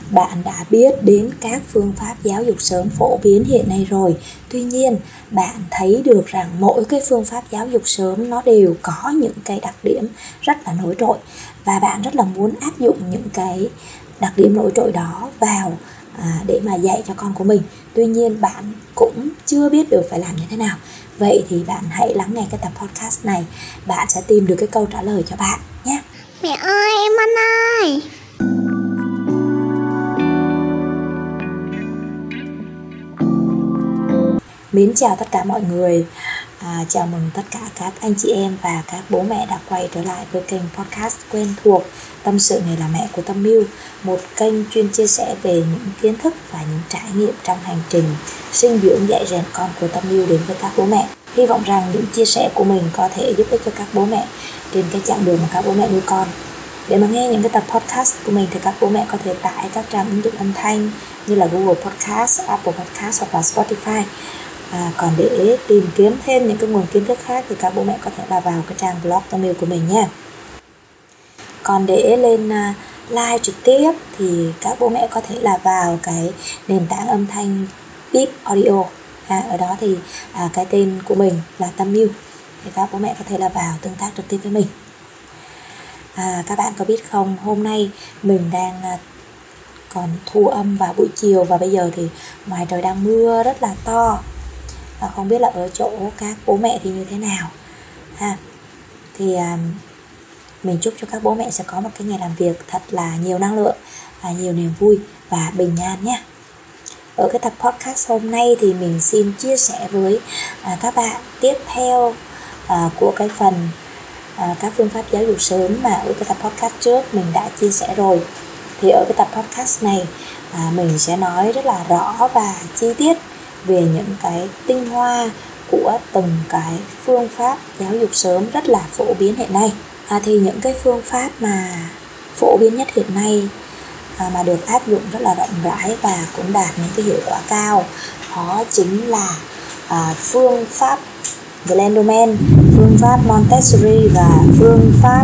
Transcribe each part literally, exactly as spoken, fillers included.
bạn đã biết đến các phương pháp giáo dục sớm phổ biến hiện nay rồi. Tuy nhiên, bạn thấy được rằng mỗi cái phương pháp giáo dục sớm nó đều có những cái đặc điểm rất là nổi trội, và bạn rất là muốn áp dụng những cái đặc điểm nổi trội đó vào à, để mà dạy cho con của mình. Tuy nhiên, bạn cũng chưa biết được phải làm như thế nào. Vậy thì bạn hãy lắng nghe cái tập podcast này, bạn sẽ tìm được cái câu trả lời cho bạn nhé. Mẹ ơi, em ăn ơi. Mến chào tất cả mọi người, à, chào mừng tất cả các anh chị em và các bố mẹ đã quay trở lại với kênh podcast quen thuộc Tâm sự nghề là mẹ của Tâm Miu, một kênh chuyên chia sẻ về những kiến thức và những trải nghiệm trong hành trình sinh dưỡng dạy rèn con của Tâm Miu đến với các bố mẹ. Hy vọng rằng những chia sẻ của mình có thể giúp ích cho các bố mẹ trên cái chặng đường mà các bố mẹ nuôi con. Để mà nghe những cái tập podcast của mình thì các bố mẹ có thể tải các trang ứng dụng âm thanh như là Google Podcast, Apple Podcast hoặc là Spotify. À, còn để tìm kiếm thêm những cái nguồn kiến thức khác thì các bố mẹ có thể là vào cái trang blog Tâm Miu của mình nha. Còn để lên uh, live trực tiếp thì các bố mẹ có thể là vào cái nền tảng âm thanh Beep Audio. À, ở đó thì à, cái tên của mình là Tâm Miu, thì các bố mẹ có thể là vào tương tác trực tiếp với mình. À, các bạn có biết không, hôm nay mình đang uh, còn thu âm vào buổi chiều, và bây giờ thì ngoài trời đang mưa rất là to. À, không biết là ở chỗ các bố mẹ thì như thế nào ha. Thì à, mình chúc cho các bố mẹ sẽ có một cái ngày làm việc thật là nhiều năng lượng, và nhiều niềm vui và bình an nhé. Ở cái tập podcast hôm nay thì mình xin chia sẻ với à, các bạn tiếp theo à, của cái phần à, các phương pháp giáo dục sớm mà ở cái tập podcast trước mình đã chia sẻ rồi. Thì ở cái tập podcast này à, mình sẽ nói rất là rõ và chi tiết về những cái tinh hoa của từng cái phương pháp giáo dục sớm rất là phổ biến hiện nay. À, thì những cái phương pháp mà phổ biến nhất hiện nay à, mà được áp dụng rất là rộng rãi và cũng đạt những cái hiệu quả cao, đó chính là à, phương pháp Glendoman, phương pháp Montessori và phương pháp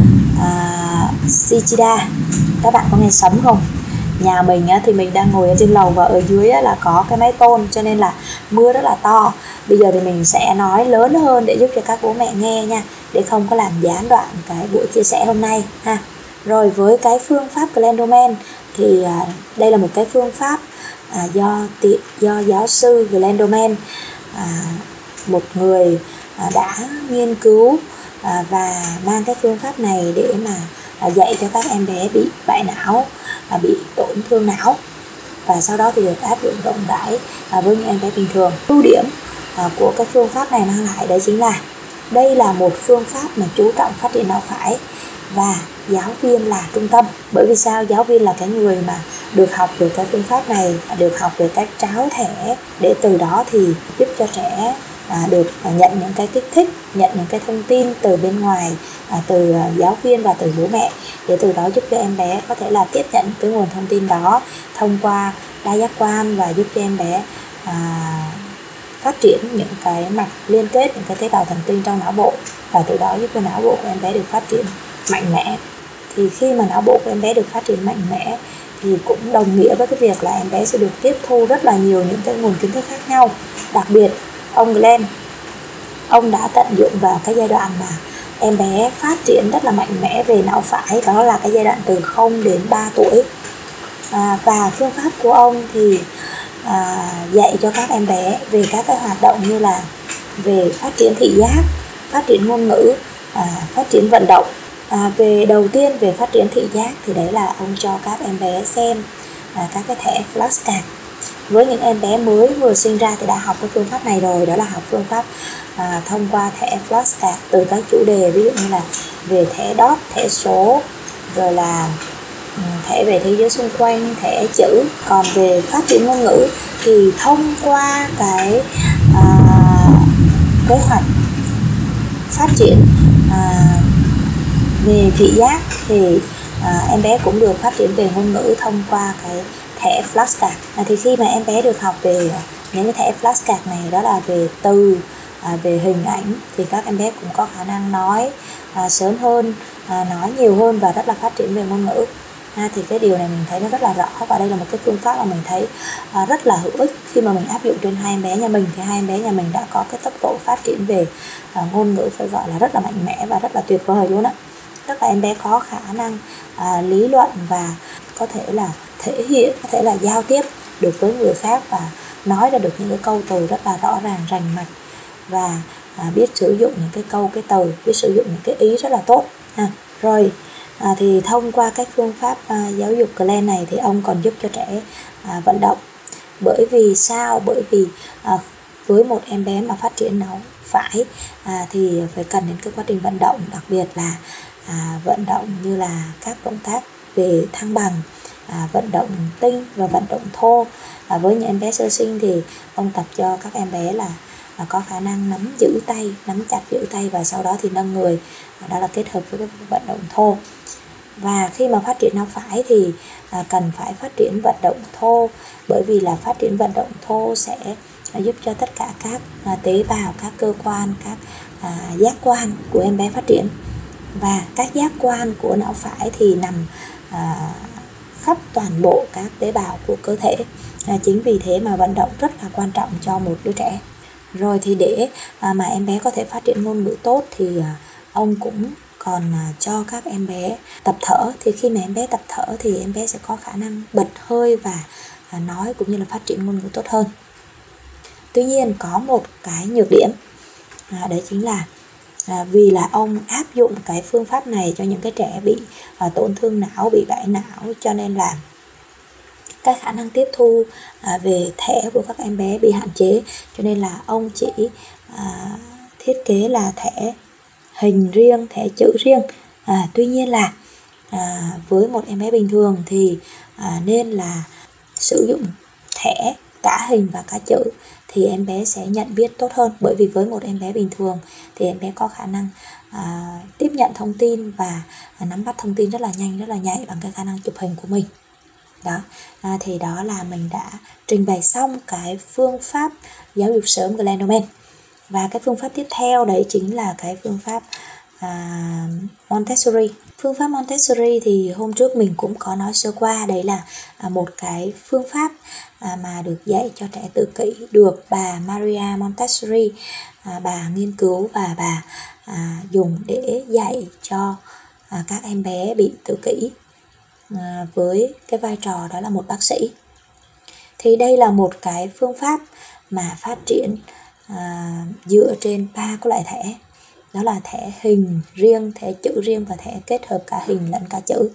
à, Shichida. Các bạn có nghe sấm không? Nhà mình á, thì mình đang ngồi ở trên lầu, và ở dưới á, là có cái mái tôn, cho nên là mưa rất là to. Bây giờ thì mình sẽ nói lớn hơn để giúp cho các bố mẹ nghe nha, để không có làm gián đoạn cái buổi chia sẻ hôm nay ha. Rồi với cái phương pháp Glendoman thì à, đây là một cái phương pháp à, do do giáo sư Glendoman, à, một người à, đã nghiên cứu à, và mang cái phương pháp này để mà à, dạy cho các em bé bị bại não, à, bị tổn thương não, và sau đó thì được áp dụng rộng rãi à, với những em bé bình thường. Ưu điểm à, của cái phương pháp này mang lại đấy chính là đây là một phương pháp mà chú trọng phát triển não phải, và giáo viên là trung tâm. Bởi vì sao? Giáo viên là cái người mà được học về cái phương pháp này, được học về cách tráo thẻ, để từ đó thì giúp cho trẻ à, được à, nhận những cái kích thích, nhận những cái thông tin từ bên ngoài, à, từ à, giáo viên và từ bố mẹ, để từ đó giúp cho em bé có thể là tiếp nhận cái nguồn thông tin đó thông qua đa giác quan, và giúp cho em bé à, phát triển những cái mạch liên kết, những cái tế bào thần kinh trong não bộ, và từ đó giúp cho não bộ của em bé được phát triển mạnh mẽ. Thì khi mà não bộ của em bé được phát triển mạnh mẽ thì cũng đồng nghĩa với cái việc là em bé sẽ được tiếp thu rất là nhiều những cái nguồn kiến thức khác nhau. Đặc biệt ông Glenn, ông đã tận dụng vào cái giai đoạn mà em bé phát triển rất là mạnh mẽ về não phải, đó là cái giai đoạn từ không đến ba tuổi. À, và phương pháp của ông thì à, dạy cho các em bé về các cái hoạt động như là về phát triển thị giác, phát triển ngôn ngữ, à, phát triển vận động. À, về đầu tiên về phát triển thị giác thì đấy là ông cho các em bé xem à, các cái thẻ flashcard. Với những em bé mới vừa sinh ra thì đã học cái phương pháp này rồi, đó là học phương pháp à, thông qua thẻ flashcard từ các chủ đề, ví dụ như là về thẻ dot, thẻ số, rồi là thẻ về thế giới xung quanh, thẻ chữ. Còn về phát triển ngôn ngữ thì thông qua cái à, kế hoạch phát triển à, về thị giác thì à, em bé cũng được phát triển về ngôn ngữ thông qua cái thẻ flashcard. À, thì khi mà em bé được học về những cái thẻ flashcard này, đó là về từ, à, về hình ảnh, thì các em bé cũng có khả năng nói à, sớm hơn, à, nói nhiều hơn và rất là phát triển về ngôn ngữ. ha, thì cái điều này mình thấy nó rất là rõ, và đây là một cái phương pháp mà mình thấy à, rất là hữu ích khi mà mình áp dụng trên hai em bé nhà mình. Thì hai em bé nhà mình đã có cái tốc độ phát triển về à, ngôn ngữ phải gọi là rất là mạnh mẽ và rất là tuyệt vời luôn á. Tức là em bé có khả năng à, lý luận và có thể là thể hiện, có thể là giao tiếp được với người khác và nói ra được những cái câu từ rất là rõ ràng, rành mạch, và à, biết sử dụng những cái câu, cái từ, biết sử dụng những cái ý rất là tốt ha. Rồi à, thì thông qua cái phương pháp à, giáo dục Glenn này thì ông còn giúp cho trẻ à, vận động. Bởi vì sao? Bởi vì à, với một em bé mà phát triển não phải à, thì phải cần đến cái quá trình vận động, đặc biệt là à, vận động như là các động tác về thăng bằng, à, vận động tinh và vận động thô. À, với những em bé sơ sinh thì ông tập cho các em bé là à, có khả năng nắm giữ tay, nắm chặt giữ tay và sau đó thì nâng người, à, đó là kết hợp với cái vận động thô. Và khi mà phát triển não phải thì à, cần phải phát triển vận động thô, bởi vì là phát triển vận động thô sẽ à, giúp cho tất cả các à, tế bào, các cơ quan, các à, giác quan của em bé phát triển. Và các giác quan của não phải thì nằm à, khắp toàn bộ các tế bào của cơ thể. À, chính vì thế mà vận động rất là quan trọng cho một đứa trẻ. Rồi thì để à, mà em bé có thể phát triển ngôn ngữ tốt thì à, ông cũng còn à, cho các em bé tập thở. Thì khi mà em bé tập thở thì em bé sẽ có khả năng bật hơi và à, nói cũng như là phát triển ngôn ngữ tốt hơn. Tuy nhiên có một cái nhược điểm, à, đấy chính là à, vì là ông áp dụng cái phương pháp này cho những cái trẻ bị à, tổn thương não, bị gãy não, cho nên là cái khả năng tiếp thu à, về thẻ của các em bé bị hạn chế. Cho nên là ông chỉ à, thiết kế là thẻ hình riêng, thẻ chữ riêng. à, Tuy nhiên là à, với một em bé bình thường thì à, nên là sử dụng thẻ cả hình và cả chữ thì em bé sẽ nhận biết tốt hơn. Bởi vì với một em bé bình thường thì em bé có khả năng à, tiếp nhận thông tin và à, nắm bắt thông tin rất là nhanh, rất là nhạy bằng cái khả năng chụp hình của mình. Đó, à, thì đó là mình đã trình bày xong cái phương pháp giáo dục sớm Glenn Doman. Và cái phương pháp tiếp theo đấy chính là cái phương pháp à, Montessori. Phương pháp Montessori thì hôm trước mình cũng có nói sơ qua. Đấy là à, một cái phương pháp à, mà được dạy cho trẻ tự kỷ, được bà Maria Montessori à, bà nghiên cứu và bà à, dùng để dạy cho à, các em bé bị tự kỷ à, với cái vai trò đó là một bác sĩ. Thì đây là một cái phương pháp mà phát triển à, dựa trên ba cái loại thẻ. Đó là thẻ hình riêng, thẻ chữ riêng và thẻ kết hợp cả hình lẫn cả chữ.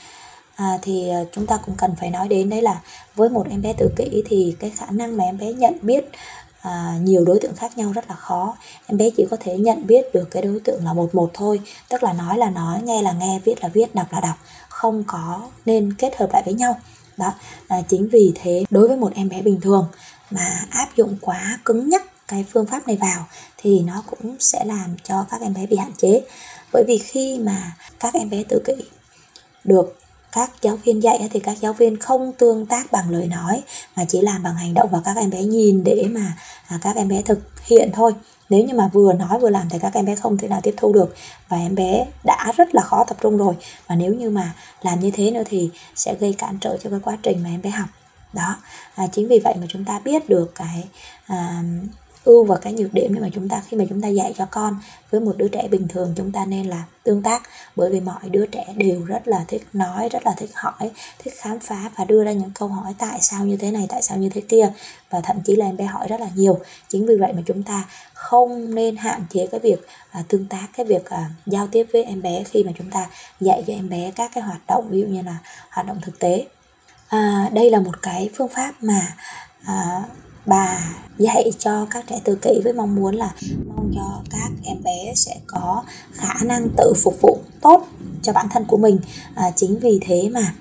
à, Thì chúng ta cũng cần phải nói đến đấy là với một em bé tự kỷ thì cái khả năng mà em bé nhận biết à, nhiều đối tượng khác nhau rất là khó. Em bé chỉ có thể nhận biết được cái đối tượng là một một thôi. Tức là nói là nói, nghe là nghe, viết là viết, đọc là đọc, không có nên kết hợp lại với nhau. Đó, à, chính vì thế đối với một em bé bình thường mà áp dụng quá cứng nhắc cái phương pháp này vào thì nó cũng sẽ làm cho các em bé bị hạn chế. Bởi vì khi mà các em bé tự kỷ được các giáo viên dạy thì các giáo viên không tương tác bằng lời nói mà chỉ làm bằng hành động, và các em bé nhìn để mà các em bé thực hiện thôi. Nếu như mà vừa nói vừa làm thì các em bé không thể nào tiếp thu được, và em bé đã rất là khó tập trung rồi, và nếu như mà làm như thế nữa thì sẽ gây cản trở cho cái quá trình mà em bé học. Đó, à, chính vì vậy mà chúng ta biết được cái à, ưu và cái nhược điểm để mà chúng ta khi mà chúng ta dạy cho con. Với một đứa trẻ bình thường chúng ta nên là tương tác, bởi vì mọi đứa trẻ đều rất là thích nói, rất là thích hỏi, thích khám phá và đưa ra những câu hỏi tại sao như thế này, tại sao như thế kia, và thậm chí là em bé hỏi rất là nhiều. Chính vì vậy mà chúng ta không nên hạn chế cái việc à, tương tác, cái việc à, giao tiếp với em bé khi mà chúng ta dạy cho em bé các cái hoạt động, ví dụ như là hoạt động thực tế. À, đây là một cái phương pháp mà à, bà dạy cho các trẻ tự kỷ với mong muốn là mong cho các em bé sẽ có khả năng tự phục vụ tốt cho bản thân của mình. À, chính vì thế mà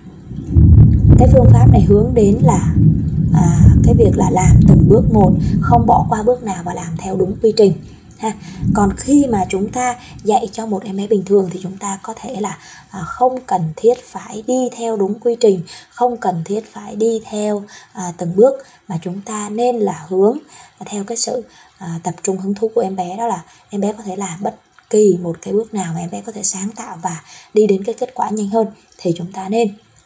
cái phương pháp này hướng đến là à, cái việc là làm từng bước một, không bỏ qua bước nào và làm theo đúng quy trình. Ha. Còn khi mà chúng ta dạy cho một em bé bình thường thì chúng ta có thể là à, không cần thiết phải đi theo đúng quy trình, không cần thiết phải đi theo à, từng bước, mà chúng ta nên là hướng theo cái sự à, tập trung hứng thú của em bé. Đó là em bé có thể làm bất kỳ một cái bước nào mà em bé có thể sáng tạo và đi đến cái kết quả nhanh hơn thì chúng ta nên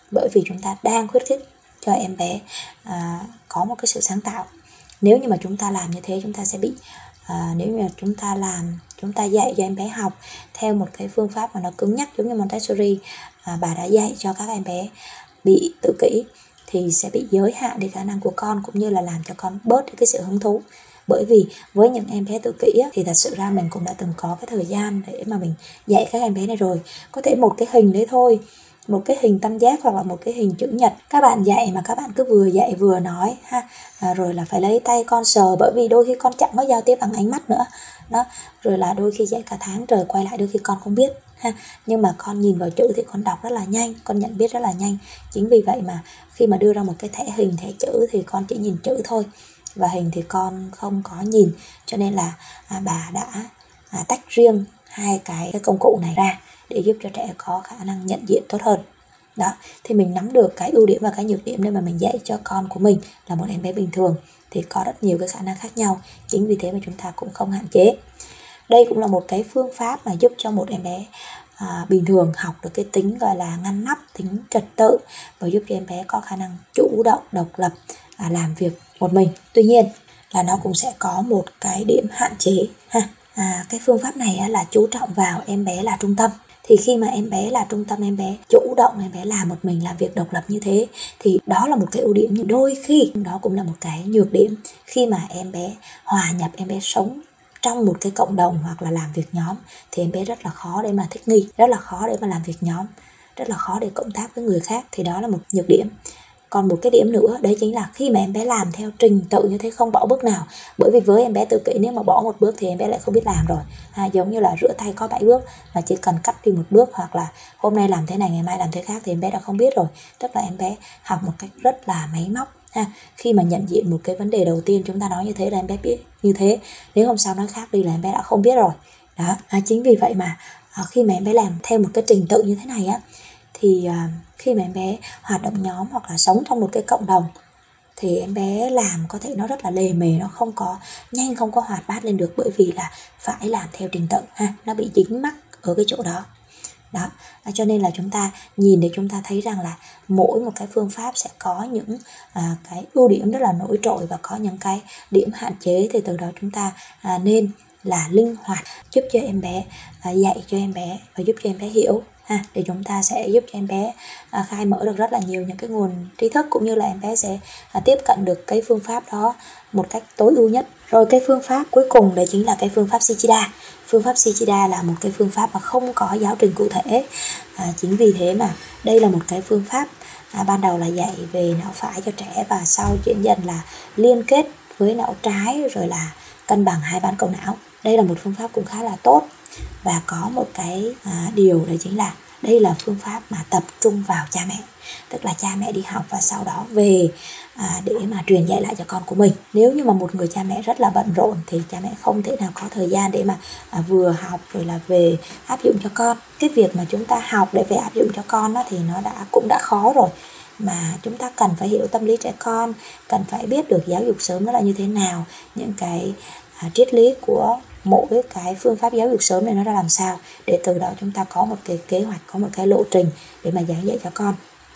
bởi vì chúng ta đang khuyến khích cho em bé à, có một cái sự sáng tạo. Nếu như mà chúng ta làm như thế, chúng ta sẽ bị à, nếu như mà chúng ta làm chúng ta dạy cho em bé học theo một cái phương pháp mà nó cứng nhắc giống như Montessori à, bà đã dạy cho các em bé bị tự kỷ, thì sẽ bị giới hạn đến khả năng của con, cũng như là làm cho con bớt đi cái sự hứng thú. Bởi vì với những em bé tự kỷ á, thì thật sự ra mình cũng đã từng có cái thời gian để mà mình dạy các em bé này rồi. Có thể một cái hình đấy thôi, một cái hình tam giác hoặc là một cái hình chữ nhật, các bạn dạy mà các bạn cứ vừa dạy vừa nói ha, à, rồi là phải lấy tay con sờ, bởi vì đôi khi con chẳng có giao tiếp bằng ánh mắt nữa đó, rồi là đôi khi dạy cả tháng trời quay lại đôi khi con không biết ha, nhưng mà con nhìn vào chữ thì con đọc rất là nhanh, con nhận biết rất là nhanh. Chính vì vậy mà khi mà đưa ra một cái thẻ hình, thẻ chữ thì con chỉ nhìn chữ thôi, và hình thì con không có nhìn. Cho nên là à, bà đã à, tách riêng hai cái, cái công cụ này ra để giúp cho trẻ có khả năng nhận diện tốt hơn. Đó, thì mình nắm được cái ưu điểm và cái nhược điểm để mà mình dạy cho con của mình là một em bé bình thường thì có rất nhiều cái khả năng khác nhau. Chính vì thế mà chúng ta cũng không hạn chế. Đây cũng là một cái phương pháp mà giúp cho một em bé à, bình thường học được cái tính gọi là ngăn nắp, tính trật tự, và giúp cho em bé có khả năng chủ động, độc lập à, làm việc một mình. Tuy nhiên là nó cũng sẽ có một cái điểm hạn chế ha. À, cái phương pháp này á, là chú trọng vào em bé là trung tâm. Thì khi mà em bé là trung tâm, em bé chủ động, em bé làm một mình, làm việc độc lập như thế, thì đó là một cái ưu điểm, nhưng đôi khi đó cũng là một cái nhược điểm. Khi mà em bé hòa nhập, em bé sống trong một cái cộng đồng hoặc là làm việc nhóm, thì em bé rất là khó để mà thích nghi, rất là khó để mà làm việc nhóm, rất là khó để cộng tác với người khác. Thì đó là một nhược điểm. Còn một cái điểm nữa đấy chính là khi mà em bé làm theo trình tự như thế, không bỏ bước nào. Bởi vì với em bé tự kỷ, nếu mà bỏ một bước thì em bé lại không biết làm rồi à, giống như là rửa tay có bảy bước mà chỉ cần cắt đi một bước, hoặc là hôm nay làm thế này ngày mai làm thế khác, thì em bé đã không biết rồi. Tức là em bé học một cách rất là máy móc ha. Khi mà nhận diện một cái vấn đề đầu tiên chúng ta nói như thế là em bé biết như thế, nếu hôm sau nói khác đi là em bé đã không biết rồi đó. À, chính vì vậy mà à, khi mà em bé làm theo một cái trình tự như thế này á, thì à, khi mà em bé hoạt động nhóm hoặc là sống trong một cái cộng đồng thì em bé làm có thể nó rất là lề mề, nó không có nhanh, không có hoạt bát lên được, bởi vì là phải làm theo trình tự ha, nó bị dính mắc ở cái chỗ đó. Đó, cho nên là chúng ta nhìn để chúng ta thấy rằng là mỗi một cái phương pháp sẽ có những à, cái ưu điểm rất là nổi trội và có những cái điểm hạn chế. Thì từ đó chúng ta à, nên là linh hoạt, giúp cho em bé, à, dạy cho em bé và giúp cho em bé hiểu ha, để chúng ta sẽ giúp cho em bé à, khai mở được rất là nhiều những cái nguồn tri thức, cũng như là em bé sẽ à, tiếp cận được cái phương pháp đó một cách tối ưu nhất. Rồi cái phương pháp cuối cùng đấy chính là cái phương pháp Shichida. Phương pháp Shichida là một cái phương pháp mà không có giáo trình cụ thể. À, chính vì thế mà đây là một cái phương pháp à, ban đầu là dạy về não phải cho trẻ, và sau chuyển dần là liên kết với não trái, rồi là cân bằng hai bán cầu não. Đây là một phương pháp cũng khá là tốt, và có một cái à, điều đấy chính là đây là phương pháp mà tập trung vào cha mẹ. Tức là cha mẹ đi học và sau đó về à, để mà truyền dạy lại cho con của mình. Nếu như mà một người cha mẹ rất là bận rộn thì cha mẹ không thể nào có thời gian để mà à, vừa học rồi là về áp dụng cho con. Cái việc mà chúng ta học để về áp dụng cho con đó, thì nó đã cũng đã khó rồi, mà chúng ta cần phải hiểu tâm lý trẻ con, cần phải biết được giáo dục sớm nó là như thế nào, những cái à, triết lý của mỗi cái phương pháp giáo dục sớm này nó ra làm sao, để từ đó chúng ta có một cái kế hoạch, có một cái lộ trình để mà giảng dạy cho con.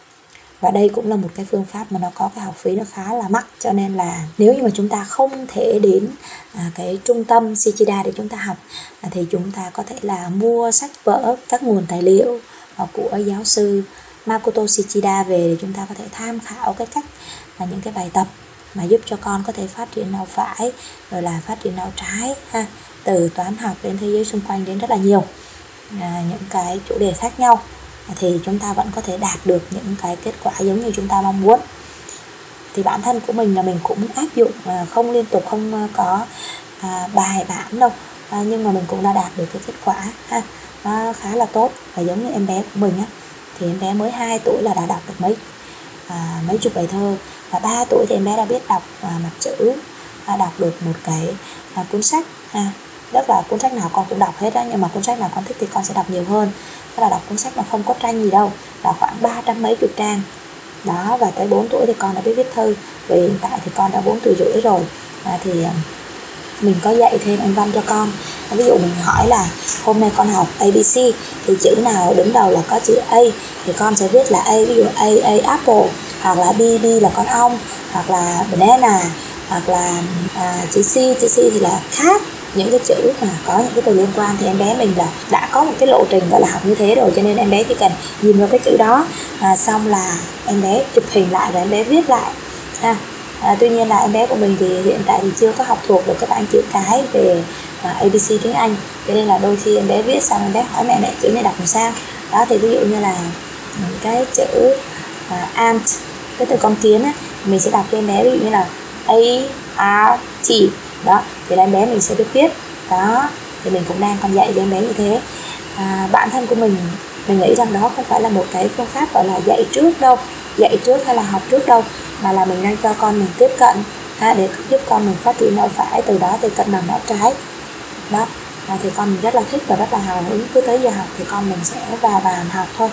Và đây cũng là một cái phương pháp mà nó có cái học phí nó khá là mắc, cho nên là nếu như mà chúng ta không thể đến à, cái trung tâm Shichida để chúng ta học à, thì chúng ta có thể là mua sách vở, các nguồn tài liệu à, của giáo sư Makoto Shichida về, để chúng ta có thể tham khảo cái cách và những cái bài tập mà giúp cho con có thể phát triển não phải, rồi là phát triển não trái ha, từ toán học đến thế giới xung quanh, đến rất là nhiều à, những cái chủ đề khác nhau, thì chúng ta vẫn có thể đạt được những cái kết quả giống như chúng ta mong muốn. Thì bản thân của mình là mình cũng áp dụng à, không liên tục, không có à, bài bản đâu, à, nhưng mà mình cũng đã đạt được cái kết quả ha, nó khá là tốt. Và giống như em bé của mình á, thì em bé mới hai tuổi là đã đọc được mấy à, mấy chục bài thơ, và ba tuổi thì em bé đã biết đọc à, mặt chữ, à, đọc được một cái à, cuốn sách à, rất là cuốn sách nào con cũng đọc hết á, nhưng mà cuốn sách nào con thích thì con sẽ đọc nhiều hơn. Đó là đọc cuốn sách mà không có tranh gì đâu, là khoảng ba trăm mấy chục trang đó. Và tới bốn tuổi thì con đã biết viết thư, và hiện tại thì con đã bốn tuổi rưỡi rồi. à, thì mình có dạy thêm anh văn cho con. Ví dụ mình hỏi là hôm nay con học a bê xê thì chữ nào đứng đầu là có chữ A thì con sẽ viết là A, ví dụ A, A apple, hoặc là B, B là con ong, hoặc là banana, hoặc là à, chữ C, chữ C thì là cat. Những cái chữ mà có những cái từ liên quan thì em bé mình là đã có một cái lộ trình gọi là học như thế rồi, cho nên em bé chỉ cần nhìn vào cái chữ đó à, xong là em bé chụp hình lại và em bé viết lại ha. À, tuy nhiên là em bé của mình thì hiện tại thì chưa có học thuộc được các bạn chữ cái về à, a bê xê tiếng Anh, cho nên là đôi khi em bé viết xong em bé hỏi mẹ mẹ chữ này đọc làm sao đó. Thì ví dụ như là cái chữ à, ant, cái từ con kiến á, mình sẽ đọc cho em bé ví dụ như là A R T đó, thì là em bé mình sẽ biết viết đó. Thì mình cũng đang còn dạy cho em bé như thế. À, bản thân của mình mình nghĩ rằng đó không phải là một cái phương pháp gọi là dạy trước đâu, dạy trước hay là học trước đâu, mà là mình đang cho con mình tiếp cận ha, để giúp con mình phát triển não phải, từ đó thì cân bằng não trái đó. À, thì con mình rất là thích và rất là hào hứng, cứ tới giờ học thì con mình sẽ vào bàn học thôi.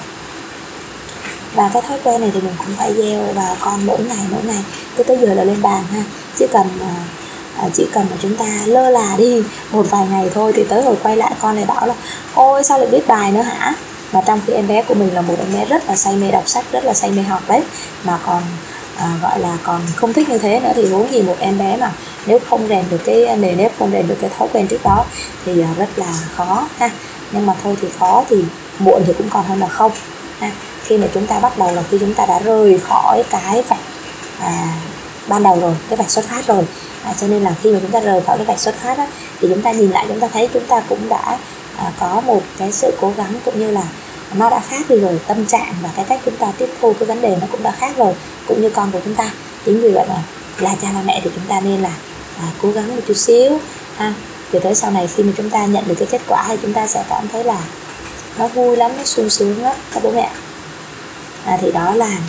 Và cái thói quen này thì mình cũng phải gieo vào con mỗi ngày mỗi ngày, cứ tới giờ là lên bàn ha. Chỉ cần à, chỉ cần mà chúng ta lơ là đi một vài ngày thôi thì tới hồi quay lại con này bảo là ôi sao lại viết bài nữa hả, mà trong khi em bé của mình là một em bé rất là say mê đọc sách, rất là say mê học đấy, mà còn à, gọi là còn không thích như thế nữa thì huống gì một em bé mà nếu không rèn được cái nề nếp, không rèn được cái thói quen trước đó thì à, rất là khó ha. Nhưng mà thôi thì khó thì muộn thì cũng còn hơn là không ha. Khi mà chúng ta bắt đầu là khi chúng ta đã rời khỏi cái vạch à, ban đầu rồi, cái vạch xuất phát rồi, à, cho nên là khi mà chúng ta rời khỏi cái vạch xuất phát á, thì chúng ta nhìn lại chúng ta thấy chúng ta cũng đã à, có một cái sự cố gắng, cũng như là nó đã khác đi rồi, tâm trạng và cái cách chúng ta tiếp thu cái vấn đề nó cũng đã khác rồi, cũng như con của chúng ta. Chính vì vậy mà là cha là mẹ thì chúng ta nên là à, cố gắng một chút xíu ha, rồi tới sau này khi mà chúng ta nhận được cái kết quả thì chúng ta sẽ cảm thấy là nó vui lắm, nó sung sướng lắm các bố mẹ. À, thì đó là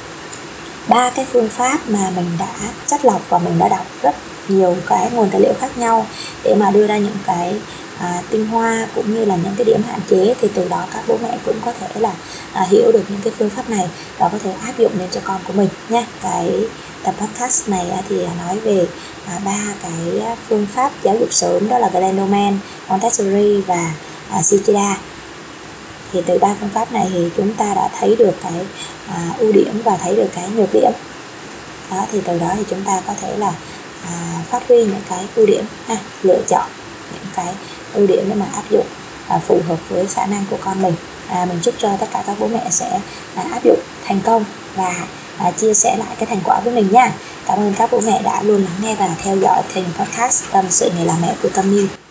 ba cái phương pháp mà mình đã chắt lọc và mình đã đọc rất nhiều cái nguồn tài liệu khác nhau để mà đưa ra những cái à, tinh hoa cũng như là những cái điểm hạn chế, thì từ đó các bố mẹ cũng có thể là à, hiểu được những cái phương pháp này và có thể áp dụng lên cho con của mình nha. Cái tập podcast này thì nói về à, ba cái phương pháp giáo dục sớm, đó là Glendoman, Montessori và à, Shichida. Thì từ ba phương pháp này thì chúng ta đã thấy được cái à, ưu điểm và thấy được cái nhược điểm đó, thì từ đó thì chúng ta có thể là à, phát huy những cái ưu điểm ha, lựa chọn những cái ưu điểm để mà áp dụng à, phù hợp với khả năng của con mình. À, mình chúc cho tất cả các bố mẹ sẽ à, áp dụng thành công và à, chia sẻ lại cái thành quả với mình nha. Cảm ơn các bố mẹ đã luôn lắng nghe và theo dõi kênh podcast Tâm sự Người Làm Mẹ của Tâm Yêu.